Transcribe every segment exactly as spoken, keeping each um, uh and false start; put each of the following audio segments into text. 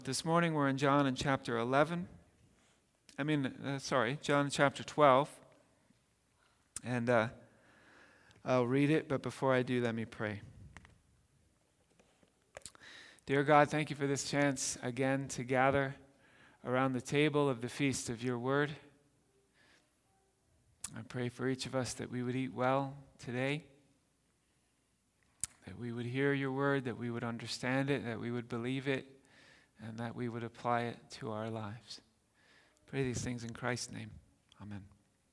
This morning we're in John in chapter eleven. I mean, uh, sorry, John chapter twelve. And uh, I'll read it, but before I do, let me pray. Dear God, thank you for this chance again to gather around the table of the feast of your word. I pray for each of us that we would eat well today, that we would hear your word, that we would understand it, that we would believe it, and that we would apply it to our lives. Pray these things in Christ's name. Amen.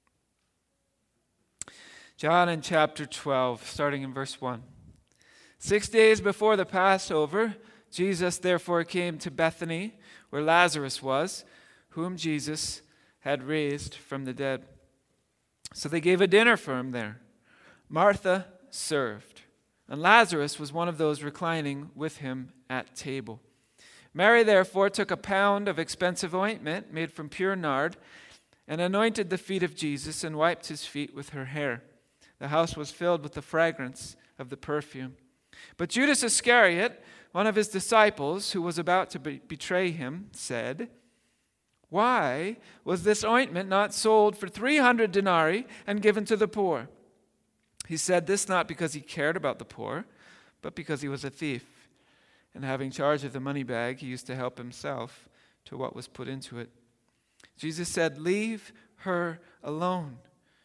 John in chapter twelve, starting in verse one. Six days before the Passover, Jesus therefore came to Bethany, where Lazarus was, whom Jesus had raised from the dead. So they gave a dinner for him there. Martha served, and Lazarus was one of those reclining with him at table. Mary therefore took a pound of expensive ointment made from pure nard and anointed the feet of Jesus and wiped his feet with her hair. The house was filled with the fragrance of the perfume. But Judas Iscariot, one of his disciples who was about to be- betray him, said, "Why was this ointment not sold for three hundred denarii and given to the poor?" He said this not because he cared about the poor, but because he was a thief. And having charge of the money bag, he used to help himself to what was put into it. Jesus said, "Leave her alone,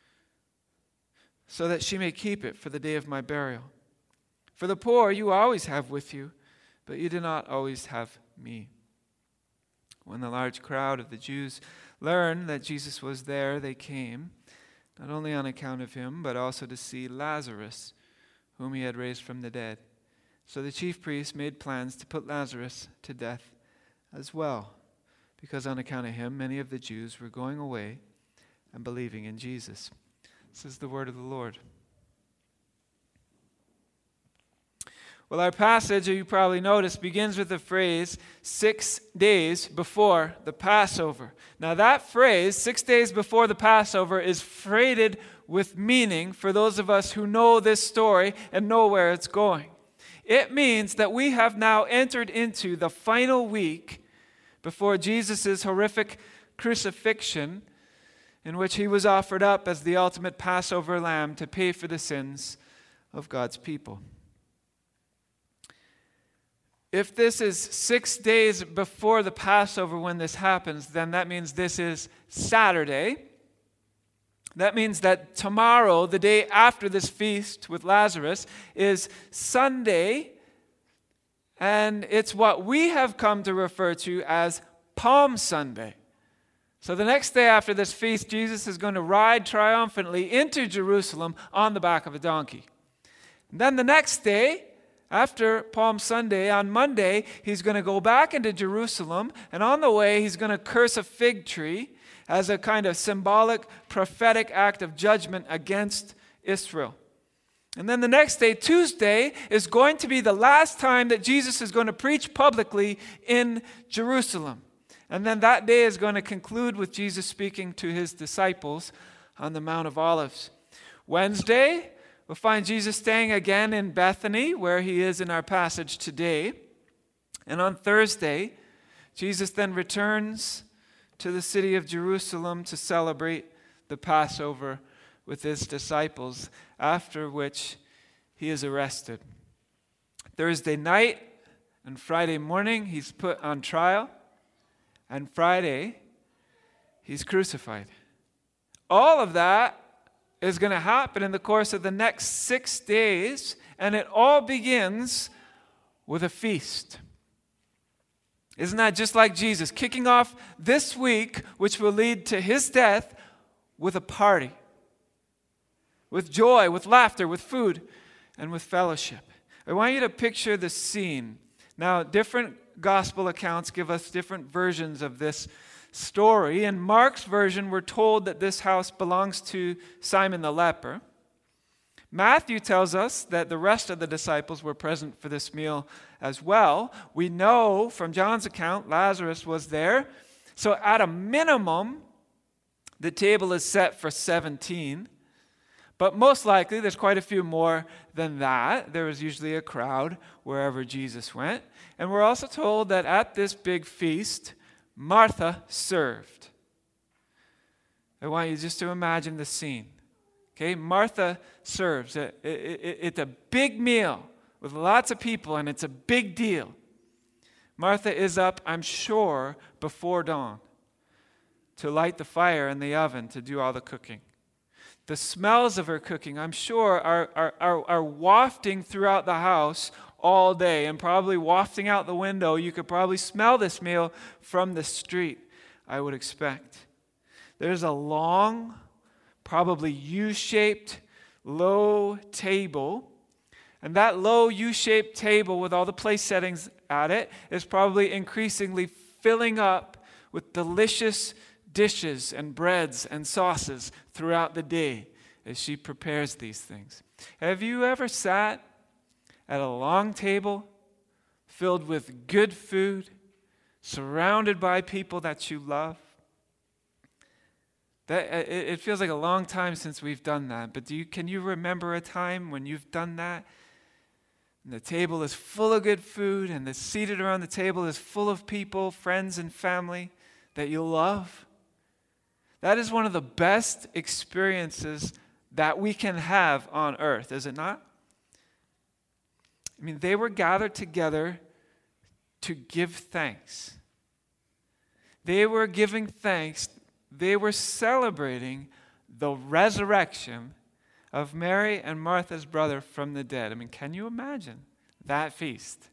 so that she may keep it for the day of my burial. For the poor you always have with you, but you do not always have me." When the large crowd of the Jews learned that Jesus was there, they came, not only on account of him, but also to see Lazarus, whom he had raised from the dead. So the chief priests made plans to put Lazarus to death as well, because on account of him, many of the Jews were going away and believing in Jesus. This is the word of the Lord. Well, our passage, you probably noticed, begins with the phrase, six days before the Passover. Now that phrase, six days before the Passover, is freighted with meaning for those of us who know this story and know where it's going. It means that we have now entered into the final week before Jesus' horrific crucifixion, in which he was offered up as the ultimate Passover lamb to pay for the sins of God's people. If this is six days before the Passover when this happens, then that means this is Saturday. That means that tomorrow, the day after this feast with Lazarus, is Sunday, and it's what we have come to refer to as Palm Sunday. So the next day after this feast, Jesus is going to ride triumphantly into Jerusalem on the back of a donkey. And then the next day, after Palm Sunday, on Monday, he's going to go back into Jerusalem, and on the way, he's going to curse a fig tree as a kind of symbolic, prophetic act of judgment against Israel. And then the next day, Tuesday, is going to be the last time that Jesus is going to preach publicly in Jerusalem. And then that day is going to conclude with Jesus speaking to his disciples on the Mount of Olives. Wednesday, we'll find Jesus staying again in Bethany, where he is in our passage today. And on Thursday, Jesus then returns to the city of Jerusalem to celebrate the Passover with his disciples, after which he is arrested. Thursday night and Friday morning, he's put on trial, and Friday, he's crucified. All of that is going to happen in the course of the next six days, and it all begins with a feast. Isn't that just like Jesus, kicking off this week, which will lead to his death, with a party, with joy, with laughter, with food, and with fellowship? I want you to picture the scene. Now, different gospel accounts give us different versions of this story. In Mark's version, we're told that this house belongs to Simon the leper. Matthew tells us that the rest of the disciples were present for this meal as well. We know from John's account Lazarus was there. So at a minimum, the table is set for seventeen. But most likely, there's quite a few more than that. There was usually a crowd wherever Jesus went. And we're also told that at this big feast, Martha served. I want you just to imagine the scene. Okay, Martha serves. It, it, it, it's a big meal with lots of people, and it's a big deal. Martha is up, I'm sure, before dawn to light the fire in the oven to do all the cooking. The smells of her cooking, I'm sure, are, are, are, are wafting throughout the house all day, and probably wafting out the window. You could probably smell this meal from the street, I would expect. There's a long, probably U-shaped, low table. And that low U-shaped table with all the place settings at it is probably increasingly filling up with delicious dishes and breads and sauces throughout the day as she prepares these things. Have you ever sat at a long table filled with good food, surrounded by people that you love? That, it feels like a long time since we've done that, but do you, can you remember a time when you've done that? And the table is full of good food, and the seated around the table is full of people, friends and family that you love? That is one of the best experiences that we can have on earth, is it not? I mean, they were gathered together to give thanks. They were giving thanks. They were celebrating the resurrection of Mary and Martha's brother from the dead. I mean, can you imagine that feast?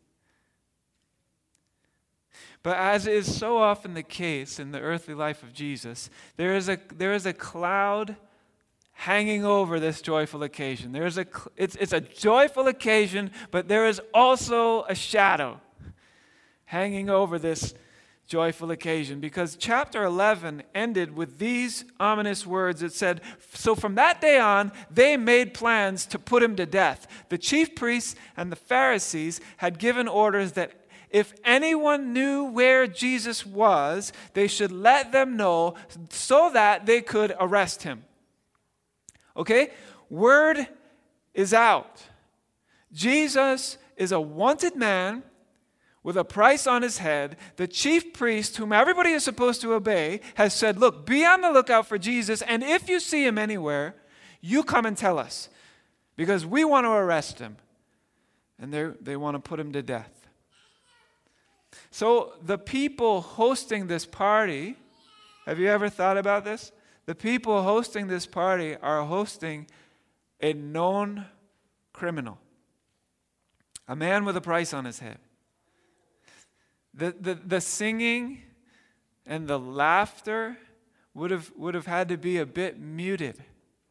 But as is so often the case in the earthly life of Jesus, there is a there is a cloud hanging over this joyful occasion. There is a it's it's a joyful occasion, but there is also a shadow hanging over this joyful occasion, because chapter eleven ended with these ominous words. It said, so from that day on, they made plans to put him to death. The chief priests and the Pharisees had given orders that if anyone knew where Jesus was, they should let them know so that they could arrest him. Okay? Word is out. Jesus is a wanted man with a price on his head. The chief priest, whom everybody is supposed to obey, has said, look, be on the lookout for Jesus, and if you see him anywhere, you come and tell us, because we want to arrest him. And they want to put him to death. So the people hosting this party, have you ever thought about this? The people hosting this party are hosting a known criminal, a man with a price on his head. The, the, the singing and the laughter would have, would have had to be a bit muted,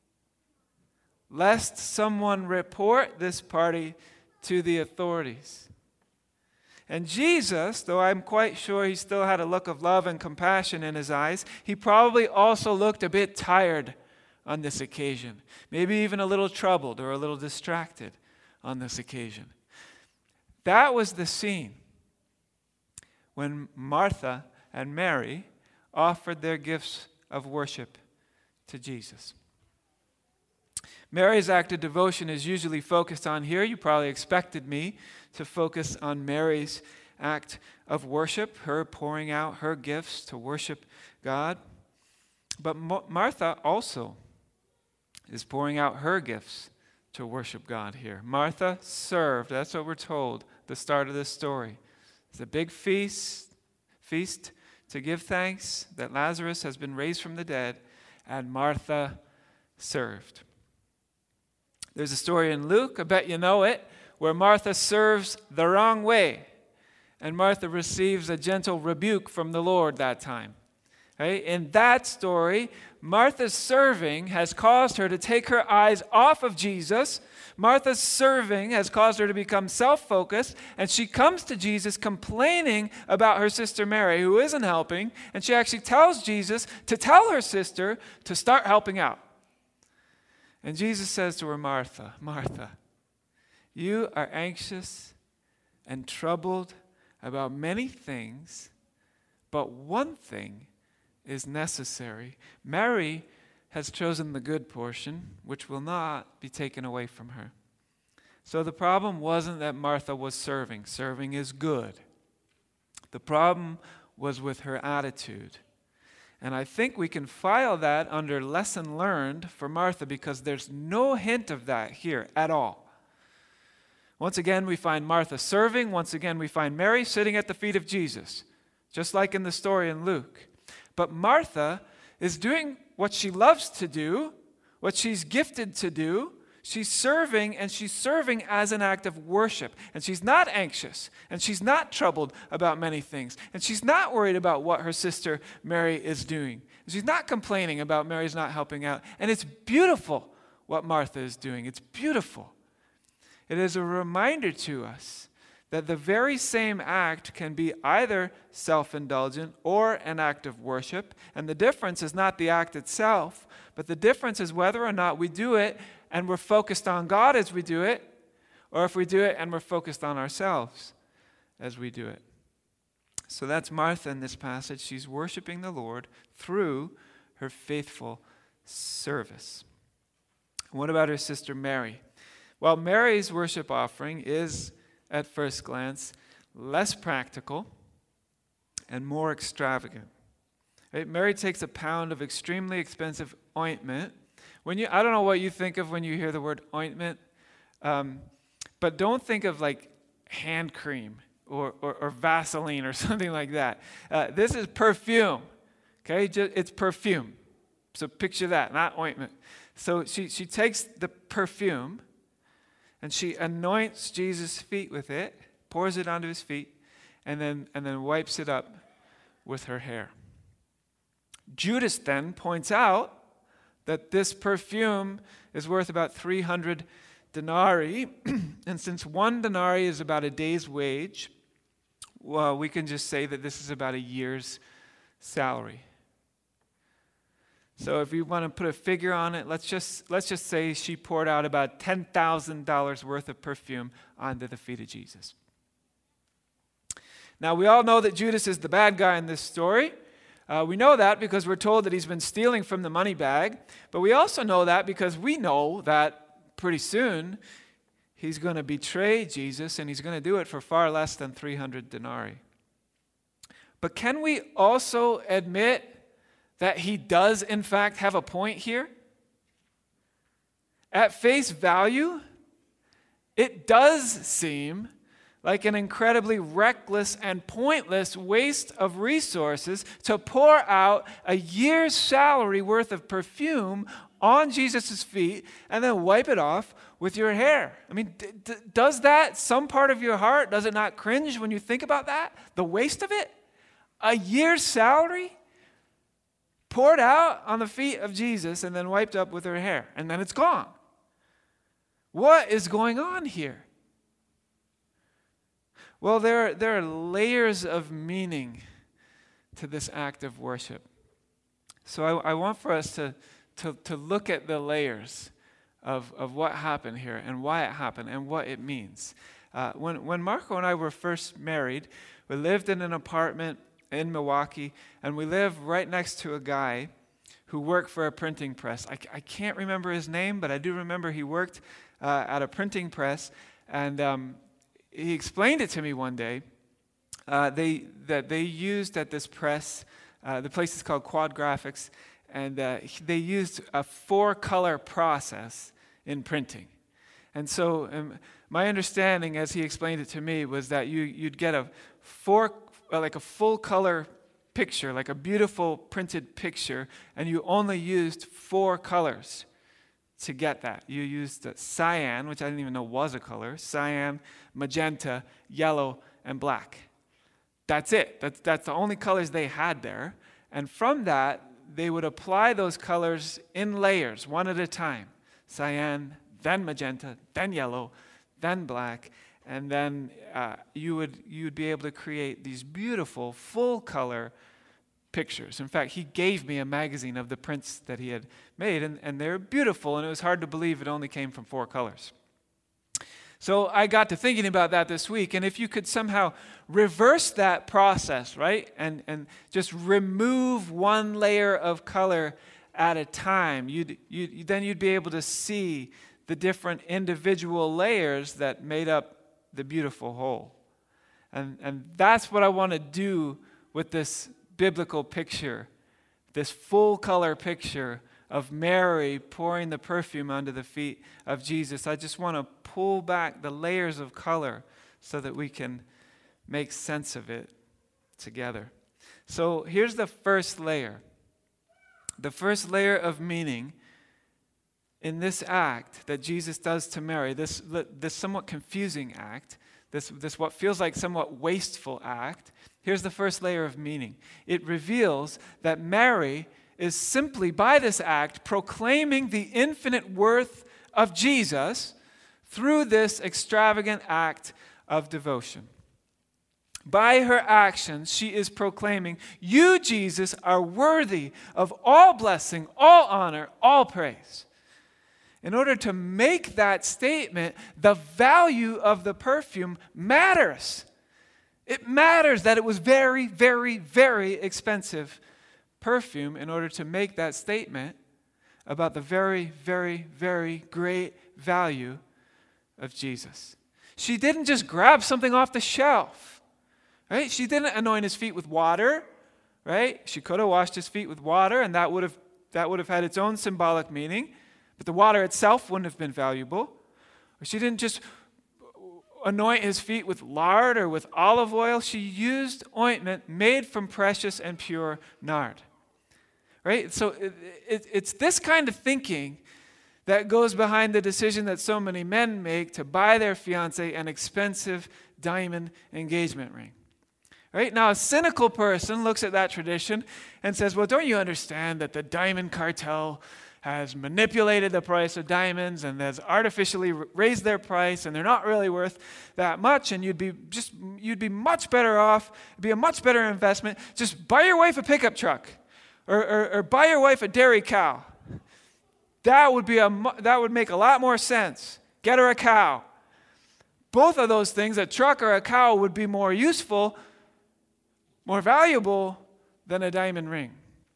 lest someone report this party to the authorities. And Jesus, though I'm quite sure he still had a look of love and compassion in his eyes, he probably also looked a bit tired on this occasion, maybe even a little troubled or a little distracted on this occasion. That was the scene when Martha and Mary offered their gifts of worship to Jesus. Mary's act of devotion is usually focused on here. You probably expected me to focus on Mary's act of worship, her pouring out her gifts to worship God. But Martha also is pouring out her gifts to worship God here. Martha served. That's what we're told at the start of this story. It's a big feast, feast to give thanks that Lazarus has been raised from the dead, and Martha served. There's a story in Luke, I bet you know it, where Martha serves the wrong way, and Martha receives a gentle rebuke from the Lord that time. Right? In that story, Martha's serving has caused her to take her eyes off of Jesus. Martha's serving has caused her to become self-focused, and she comes to Jesus complaining about her sister Mary, who isn't helping, and she actually tells Jesus to tell her sister to start helping out. And Jesus says to her, Martha, Martha, you are anxious and troubled about many things, but one thing is necessary. Mary has chosen the good portion, which will not be taken away from her. So the problem wasn't that Martha was serving. Serving is good. The problem was with her attitude. And I think we can file that under lesson learned for Martha, because there's no hint of that here at all. Once again, we find Martha serving. Once again, we find Mary sitting at the feet of Jesus, just like in the story in Luke. But Martha is doing what she loves to do, what she's gifted to do. She's serving, and she's serving as an act of worship. And she's not anxious, and she's not troubled about many things. And she's not worried about what her sister Mary is doing. She's not complaining about Mary's not helping out. And it's beautiful what Martha is doing. It's beautiful. It is a reminder to us that the very same act can be either self-indulgent or an act of worship. And the difference is not the act itself, but the difference is whether or not we do it and we're focused on God as we do it, or if we do it and we're focused on ourselves as we do it. So that's Martha in this passage. She's worshiping the Lord through her faithful service. What about her sister Mary? Well, Mary's worship offering is, at first glance, less practical and more extravagant. Right? Mary takes a pound of extremely expensive ointment. When you, I don't know what you think of when you hear the word ointment, um, but don't think of like hand cream or, or, or Vaseline or something like that. Uh, this is perfume, okay? Just, it's perfume. So picture that, not ointment. So she, she takes the perfume and she anoints Jesus' feet with it, pours it onto his feet, and then, and then wipes it up with her hair. Judas then points out that this perfume is worth about three hundred denarii, and since one denarii is about a day's wage, well, we can just say that this is about a year's salary. So if you want to put a figure on it, let's just let's just say she poured out about ten thousand dollars worth of perfume onto the feet of Jesus. Now, we all know that Judas is the bad guy in this story. Uh, we know that because we're told that he's been stealing from the money bag. But we also know that because we know that pretty soon he's going to betray Jesus, and he's going to do it for far less than three hundred denarii. But can we also admit that he does, in fact, have a point here? At face value, it does seem like an incredibly reckless and pointless waste of resources to pour out a year's salary worth of perfume on Jesus' feet and then wipe it off with your hair. I mean, d- d- does that, some part of your heart, does it not cringe when you think about that? The waste of it? A year's salary poured out on the feet of Jesus and then wiped up with her hair, and then it's gone. What is going on here? Well, there, there are layers of meaning to this act of worship. So I, I want for us to, to, to look at the layers of, of what happened here and why it happened and what it means. Uh, when, when Marco and I were first married, we lived in an apartment in Milwaukee, and we live right next to a guy who worked for a printing press. I, I can't remember his name, but I do remember he worked uh, at a printing press, and um, he explained it to me one day. Uh, they that they used at this press, uh, the place is called Quad Graphics, and uh, they used a four-color process in printing. And so um, my understanding, as he explained it to me, was that you you'd get a four like a full-color picture, like a beautiful printed picture, and you only used four colors to get that. You used cyan, which I didn't even know was a color, cyan, magenta, yellow, and black. That's it. That's, that's the only colors they had there. And from that, they would apply those colors in layers, one at a time. Cyan, then magenta, then yellow, then black. And then uh, you would you would be able to create these beautiful, full-color pictures. In fact, he gave me a magazine of the prints that he had made, and, and they're beautiful, and it was hard to believe it only came from four colors. So I got to thinking about that this week, and if you could somehow reverse that process, right, and, and just remove one layer of color at a time. You'd, you'd, then you'd be able to see the different individual layers that made up the beautiful whole. And, and that's what I want to do with this biblical picture, this full color picture of Mary pouring the perfume under the feet of Jesus. I just want to pull back the layers of color so that we can make sense of it together. So here's the first layer. The first layer of meaning in this act that Jesus does to Mary, this, this somewhat confusing act, this, this what feels like somewhat wasteful act, here's the first layer of meaning. It reveals that Mary is simply, by this act, proclaiming the infinite worth of Jesus through this extravagant act of devotion. By her actions, she is proclaiming, you, Jesus, are worthy of all blessing, all honor, all praise. In order to make that statement, the value of the perfume matters. It matters that it was very, very, very expensive perfume in order to make that statement about the very, very, very great value of Jesus. She didn't just grab something off the shelf, right? She didn't anoint his feet with water, right? She could have washed his feet with water, and that would have that would have had its own symbolic meaning, but the water itself wouldn't have been valuable. Or she didn't just anoint his feet with lard or with olive oil. She used ointment made from precious and pure nard. Right? So it, it, it's this kind of thinking that goes behind the decision that so many men make to buy their fiancé an expensive diamond engagement ring. Right? Now, a cynical person looks at that tradition and says, well, don't you understand that the diamond cartel has manipulated the price of diamonds and has artificially raised their price, and they're not really worth that much, and you'd be just you'd be much better off, it'd be a much better investment, just buy your wife a pickup truck. Or, or, or buy your wife a dairy cow. That would be a that would make a lot more sense. Get her a cow. Both of those things, a truck or a cow, would be more useful, more valuable than a diamond ring.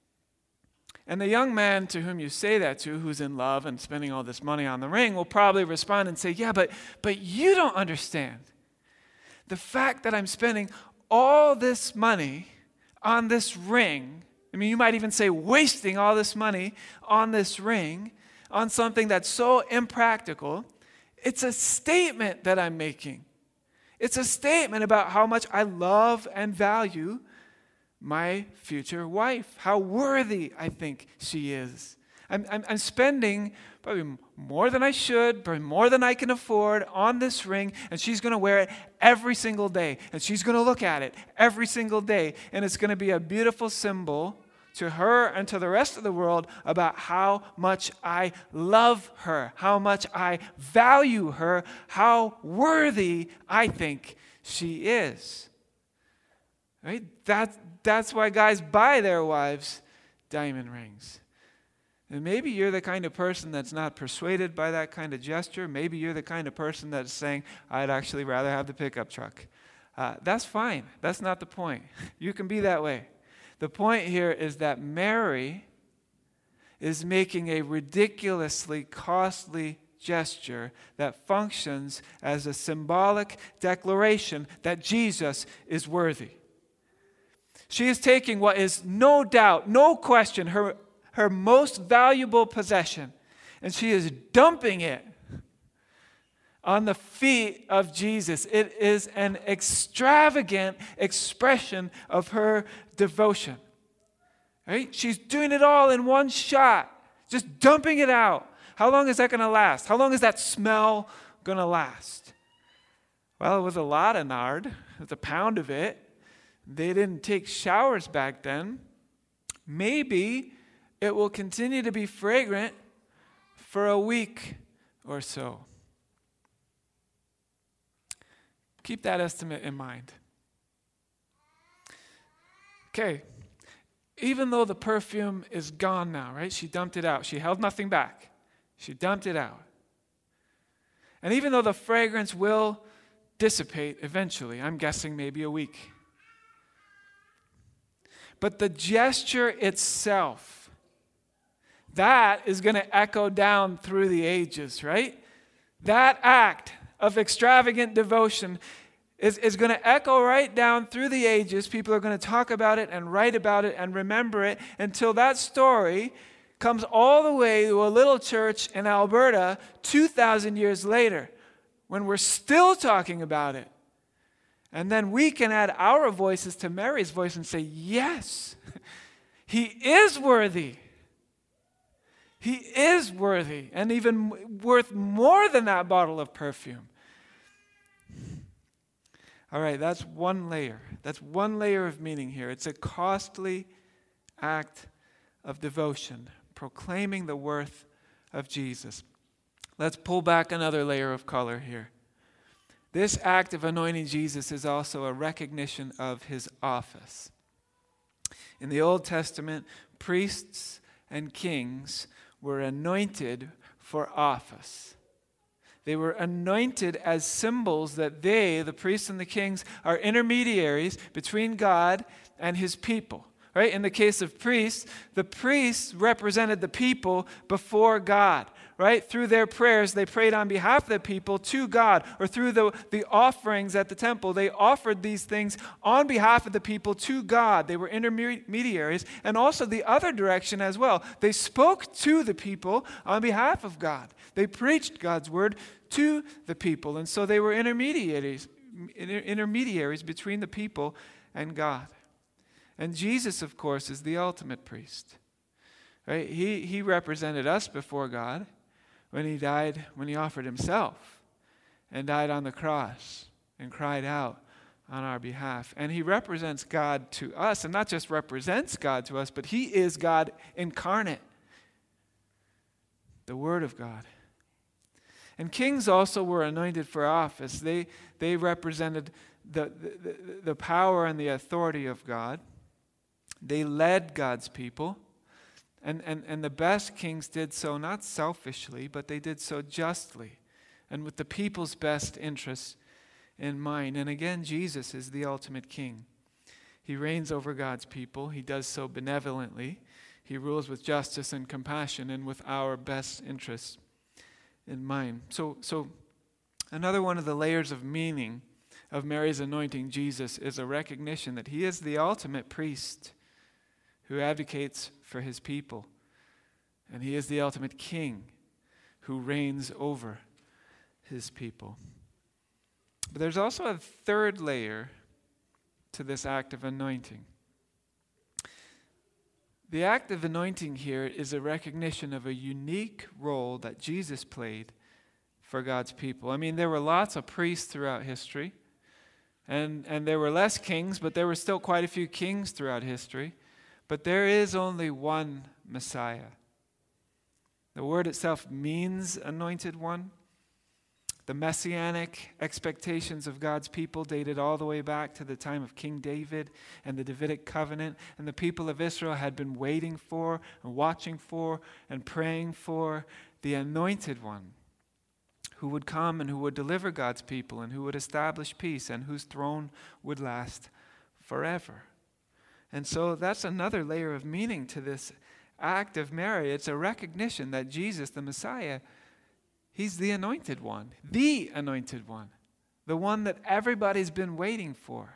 And the young man to whom you say that to, who's in love and spending all this money on the ring, will probably respond and say, yeah, but but you don't understand. The fact that I'm spending all this money on this ring, I mean, you might even say wasting all this money on this ring, on something that's so impractical. It's a statement that I'm making. It's a statement about how much I love and value my future wife, how worthy I think she is. I'm, I'm, I'm spending probably more than I should, probably more than I can afford on this ring, and she's going to wear it every single day, and she's going to look at it every single day, and it's going to be a beautiful symbol to her and to the rest of the world about how much I love her, how much I value her, how worthy I think she is. Right? That, that's why guys buy their wives diamond rings. And maybe you're the kind of person that's not persuaded by that kind of gesture. Maybe you're the kind of person that's saying, I'd actually rather have the pickup truck. Uh, that's fine. That's not the point. You can be that way. The point here is that Mary is making a ridiculously costly gesture that functions as a symbolic declaration that Jesus is worthy. She is taking what is no doubt, no question, her, her most valuable possession, and she is dumping it on the feet of Jesus. It is an extravagant expression of her devotion. Right? She's doing it all in one shot, just dumping it out. How long is that going to last? How long is that smell going to last? Well, it was a lot of nard. It was a pound of it. They didn't take showers back then. Maybe it will continue to be fragrant for a week or so. Keep that estimate in mind. Okay, even though the perfume is gone now, right? She dumped it out. She held nothing back. She dumped it out. And even though the fragrance will dissipate eventually, I'm guessing maybe a week. But the gesture itself that is going to echo down through the ages, right? That act of extravagant devotion is, is going to echo right down through the ages. People are going to talk about it and write about it and remember it until that story comes all the way to a little church in Alberta two thousand years later, when we're still talking about it. And then we can add our voices to Mary's voice and say, yes, he is worthy. He is worthy, and even worth more than that bottle of perfume. All right, that's one layer. That's one layer of meaning here. It's a costly act of devotion, proclaiming the worth of Jesus. Let's pull back another layer of color here. This act of anointing Jesus is also a recognition of his office. In the Old Testament, priests and kings were anointed for office. They were anointed as symbols that they, the priests and the kings, are intermediaries between God and his people. Right? In the case of priests, the priests represented the people before God. Right? Through their prayers, they prayed on behalf of the people to God, or through the, the offerings at the temple, they offered these things on behalf of the people to God. They were intermediaries, and also the other direction as well. They spoke to the people on behalf of God. They preached God's word to the people, and so they were intermediaries, intermediaries between the people and God. And Jesus, of course, is the ultimate priest. Right? He, he represented us before God when he died, when he offered himself and died on the cross and cried out on our behalf. And he represents God to us, and not just represents God to us, but he is God incarnate, the Word of God. And kings also were anointed for office. They, they represented the, the, the power and the authority of God. They led God's people. And, and, and the best kings did so not selfishly, but they did so justly and with the people's best interests in mind. And again, Jesus is the ultimate king. He reigns over God's people. He does so benevolently. He rules with justice and compassion and with our best interests in mind. So, so another one of the layers of meaning of Mary's anointing Jesus is a recognition that he is the ultimate priest who advocates for his people. And he is the ultimate king who reigns over his people. But there's also a third layer to this act of anointing. The act of anointing here is a recognition of a unique role that Jesus played for God's people. I mean, there were lots of priests throughout history, and, and there were less kings, but there were still quite a few kings throughout history. But there is only one Messiah. The word itself means anointed one. The messianic expectations of God's people dated all the way back to the time of King David and the Davidic covenant. And the people of Israel had been waiting for and watching for and praying for the anointed one who would come and who would deliver God's people and who would establish peace and whose throne would last forever. And so that's another layer of meaning to this act of Mary. It's a recognition that Jesus, the Messiah, he's the anointed one, the anointed one, the one that everybody's been waiting for.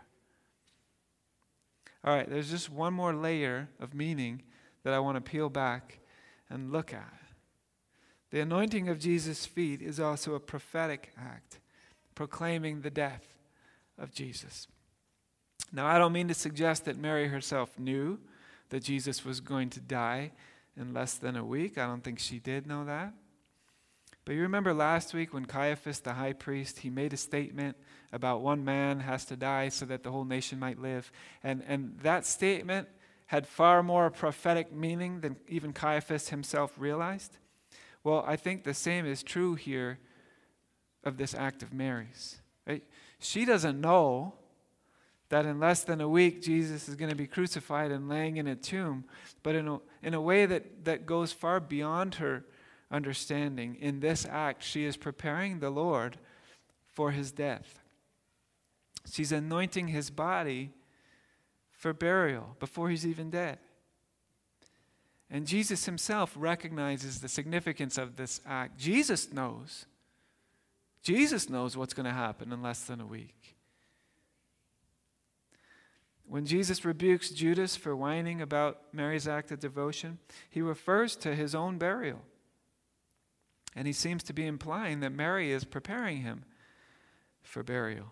All right, there's just one more layer of meaning that I want to peel back and look at. The anointing of Jesus' feet is also a prophetic act, proclaiming the death of Jesus. Now, I don't mean to suggest that Mary herself knew that Jesus was going to die in less than a week. I don't think she did know that. But you remember last week when Caiaphas, the high priest, he made a statement about one man has to die so that the whole nation might live. And, and that statement had far more prophetic meaning than even Caiaphas himself realized. Well, I think the same is true here of this act of Mary's. Right? She doesn't know that in less than a week Jesus is going to be crucified and laying in a tomb, but in a, in a way that, that goes far beyond her understanding. In this act, she is preparing the Lord for his death. She's anointing his body for burial before he's even dead. And Jesus himself recognizes the significance of this act. Jesus knows. Jesus knows what's going to happen in less than a week. When Jesus rebukes Judas for whining about Mary's act of devotion, he refers to his own burial. And he seems to be implying that Mary is preparing him for burial.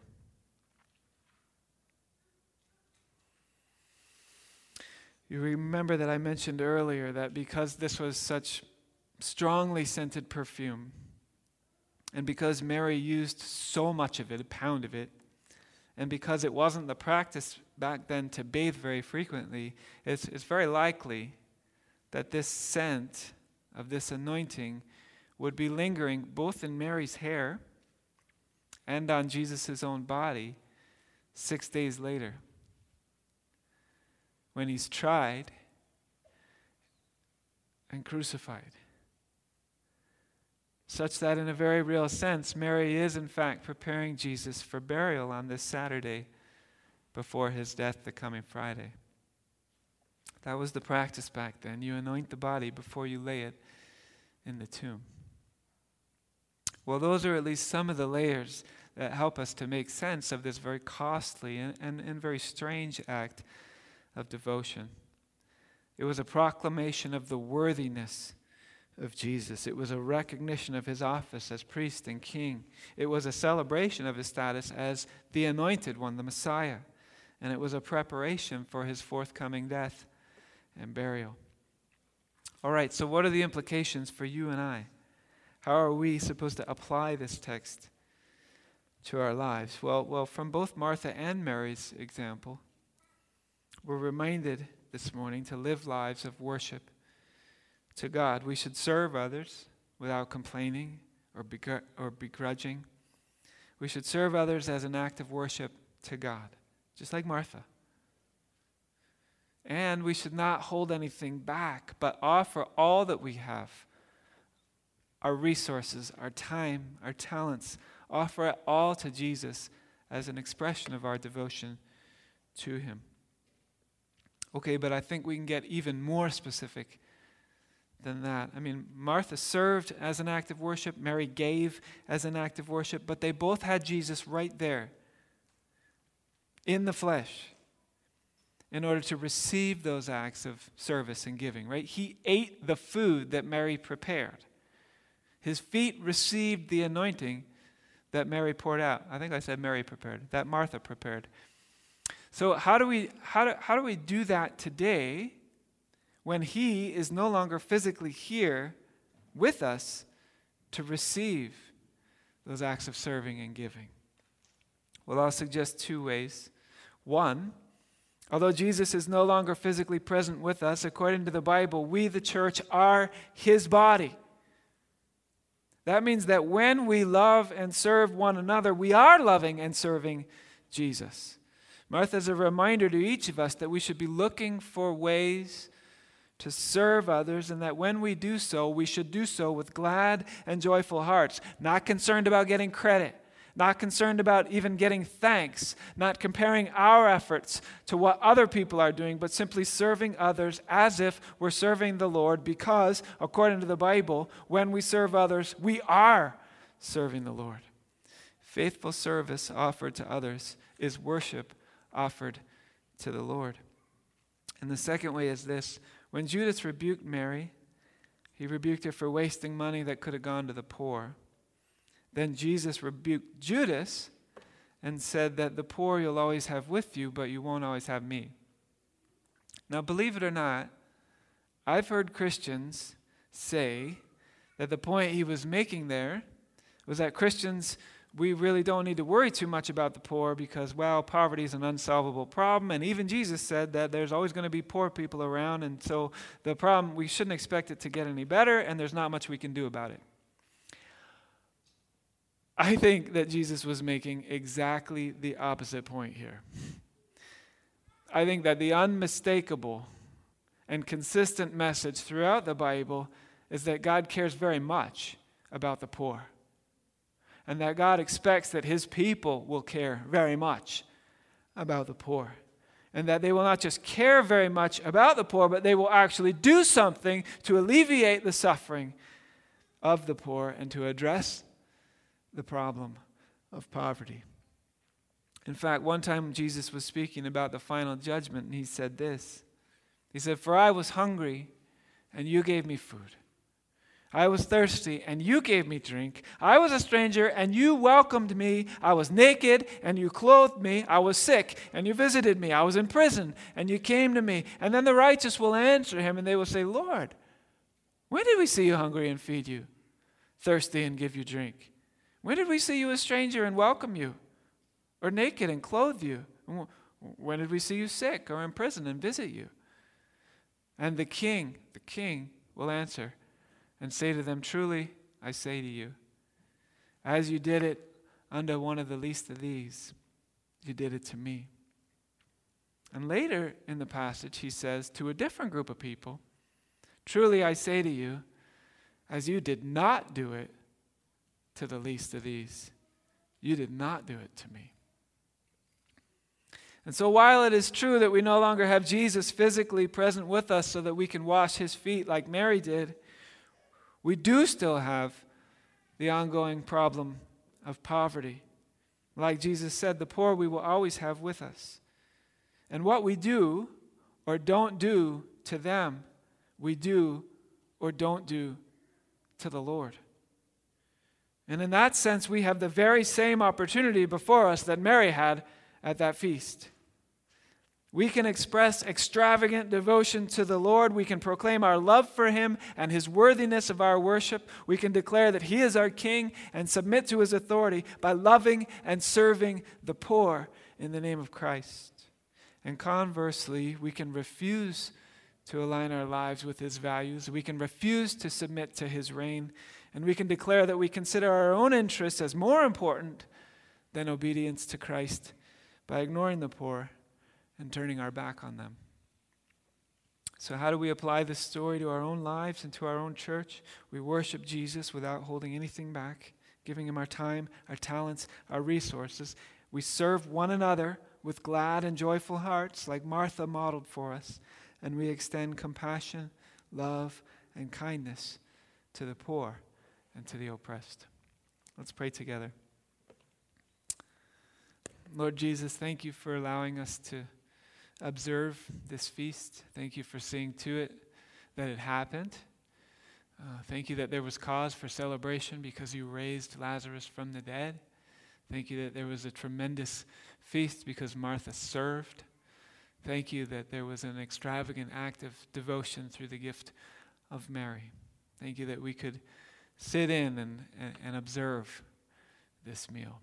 You remember that I mentioned earlier that because this was such strongly scented perfume, and because Mary used so much of it, a pound of it, and because it wasn't the practice back then to bathe very frequently, it's, it's very likely that this scent of this anointing would be lingering both in Mary's hair and on Jesus' own body six days later, when he's tried and crucified. Such that in a very real sense, Mary is in fact preparing Jesus for burial on this Saturday before his death the coming Friday. That was the practice back then. You anoint the body before you lay it in the tomb. Well, those are at least some of the layers that help us to make sense of this very costly and, and, and very strange act of devotion. It was a proclamation of the worthiness of Jesus. It was a recognition of his office as priest and king. It was a celebration of his status as the anointed one, the Messiah. And it was a preparation for his forthcoming death and burial. All right, so what are the implications for you and I? How are we supposed to apply this text to our lives? Well, well, from both Martha and Mary's example, we're reminded this morning to live lives of worship to God. We should serve others without complaining or begr- or begrudging. We should serve others as an act of worship to God, just like Martha. And we should not hold anything back, but offer all that we have, our resources, our time, our talents, offer it all to Jesus as an expression of our devotion to him. Okay, but I think we can get even more specific than that. I mean, Martha served as an act of worship, Mary gave as an act of worship, but they both had Jesus right there in the flesh in order to receive those acts of service and giving, right? He ate the food that Mary prepared. His feet received the anointing that Mary poured out. I think I said Mary prepared, that Martha prepared. So how do we how do, how do we do that today when he is no longer physically here with us to receive those acts of serving and giving? Well, I'll suggest two ways. One, although Jesus is no longer physically present with us, according to the Bible, we, the church, are his body. That means that when we love and serve one another, we are loving and serving Jesus. Martha is a reminder to each of us that we should be looking for ways to serve others, and that when we do so, we should do so with glad and joyful hearts, not concerned about getting credit, not concerned about even getting thanks, not comparing our efforts to what other people are doing, but simply serving others as if we're serving the Lord, because, according to the Bible, when we serve others, we are serving the Lord. Faithful service offered to others is worship offered to the Lord. And the second way is this. When Judas rebuked Mary, he rebuked her for wasting money that could have gone to the poor. Then Jesus rebuked Judas and said that the poor you'll always have with you, but you won't always have me. Now, believe it or not, I've heard Christians say that the point he was making there was that Christians, we really don't need to worry too much about the poor because, well, poverty is an unsolvable problem. And even Jesus said that there's always going to be poor people around. And so the problem, we shouldn't expect it to get any better, and there's not much we can do about it. I think that Jesus was making exactly the opposite point here. I think that the unmistakable and consistent message throughout the Bible is that God cares very much about the poor, and that God expects that his people will care very much about the poor. and that they will not just care very much about the poor, but they will actually do something to alleviate the suffering of the poor and to address the problem of poverty. In fact, one time Jesus was speaking about the final judgment, and he said this. He said, "For I was hungry, and you gave me food. I was thirsty, and you gave me drink. I was a stranger, and you welcomed me. I was naked, and you clothed me. I was sick, and you visited me. I was in prison, and you came to me." And then the righteous will answer him, and they will say, "Lord, when did we see you hungry and feed you, thirsty and give you drink? When did we see you a stranger and welcome you, or naked and clothe you? When did we see you sick or in prison and visit you?" And the king, the king will answer and say to them, "Truly, I say to you, as you did it unto one of the least of these, you did it to me." And later in the passage, he says to a different group of people, "Truly, I say to you, as you did not do it to the least of these, you did not do it to me." And so while it is true that we no longer have Jesus physically present with us so that we can wash his feet like Mary did, we do still have the ongoing problem of poverty. Like Jesus said, the poor we will always have with us. And what we do or don't do to them, we do or don't do to the Lord. And in that sense, we have the very same opportunity before us that Mary had at that feast. We can express extravagant devotion to the Lord. We can proclaim our love for him and his worthiness of our worship. We can declare that he is our king and submit to his authority by loving and serving the poor in the name of Christ. And conversely, we can refuse to align our lives with his values. We can refuse to submit to his reign. And we can declare that we consider our own interests as more important than obedience to Christ by ignoring the poor and turning our back on them. So how do we apply this story to our own lives and to our own church? We worship Jesus without holding anything back, giving him our time, our talents, our resources. We serve one another with glad and joyful hearts like Martha modeled for us. And we extend compassion, love, and kindness to the poor and to the oppressed. Let's pray together. Lord Jesus, thank you for allowing us to observe this feast. Thank you for seeing to it that it happened. Uh, thank you that there was cause for celebration because you raised Lazarus from the dead. Thank you that there was a tremendous feast because Martha served. Thank you that there was an extravagant act of devotion through the gift of Mary. Thank you that we could sit in and, and, and observe this meal.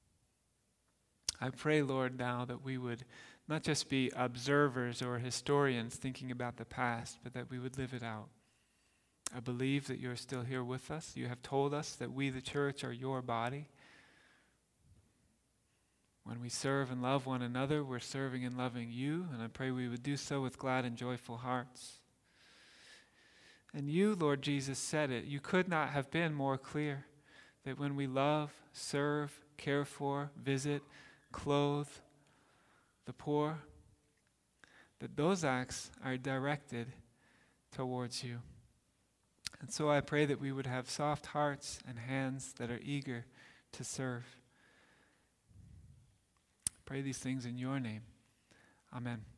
I pray, Lord, now that we would not just be observers or historians thinking about the past, but that we would live it out. I believe that you're still here with us. You have told us that we, the church, are your body. When we serve and love one another, we're serving and loving you, and I pray we would do so with glad and joyful hearts. And you, Lord Jesus, said it. You could not have been more clear that when we love, serve, care for, visit, clothe the poor, that those acts are directed towards you. And so I pray that we would have soft hearts and hands that are eager to serve. Pray these things in your name. Amen.